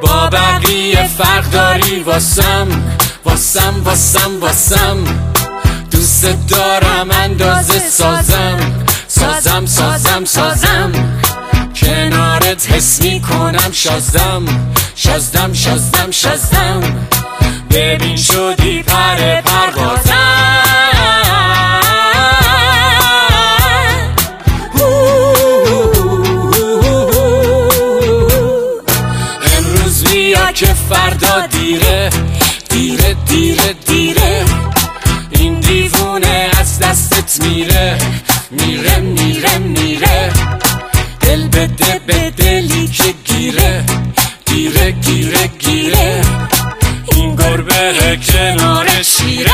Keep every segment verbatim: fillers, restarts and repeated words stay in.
با بقیه فرق داری واسم واسم واسم واسم دوست دارم اندازه سازم سازم سازم سازم کنارت حس میکنم شازدم شازدم شازدم شازدم ببین شدی پر پروازم امروز بیا که فردا دیره دیره دیره دیره این دیوونه از دستت میره میره میره میره دل بده به دلی که گیره گیره گیره گیره این گربه کنار شیره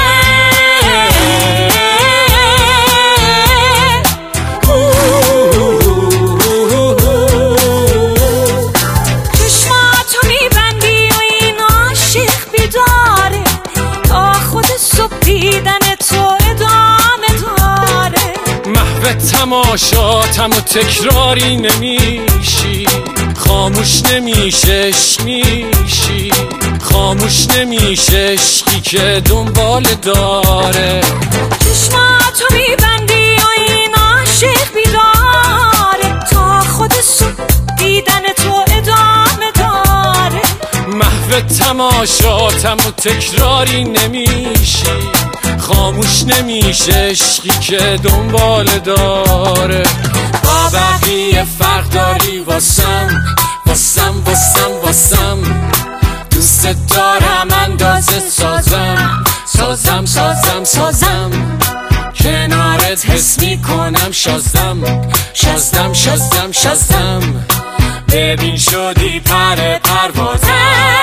چشماتو میبندی و این عاشق بیداره تا خود صبح دیدن تو ادامه داره محو تماشاتم و تکراری نمیشی خاموش نمیشه عشق میشی خاموش نمیشه عشقی که دنبال داره چشماتو میبندی و این عاشق بیداره تا خود صبح دیدن تو ادامه داره محو تماشاتم و تکراری نمیشی خاموش نمیشه عشقی که دنبال داره با بقیه فرق داری واسم واسم واسم واسم دوست دارم اندازه سازم سازم سازم سازم کنارت حس میکنم شازدم شازدم شازدم شازدم ببین شدی پر پروازم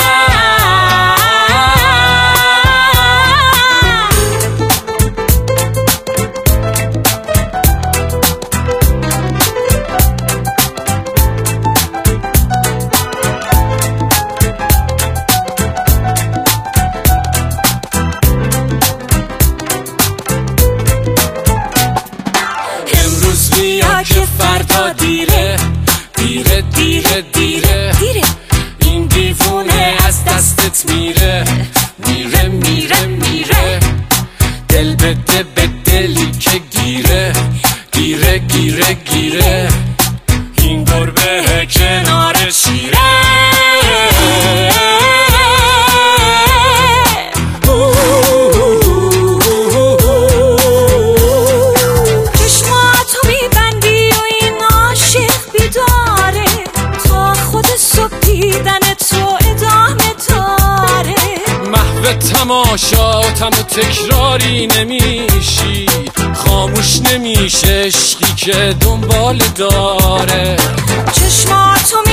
بیا که فردا دیره دیره دیره دیره دیره این دیوونه از دستت میره میره میره میره دل بده به دلی که گیره گیره گیره گیره این گربه کنار شیره تماشاتم و تکراری نمیشی خاموش نمیشه عشقی که دنبال داره چشماتو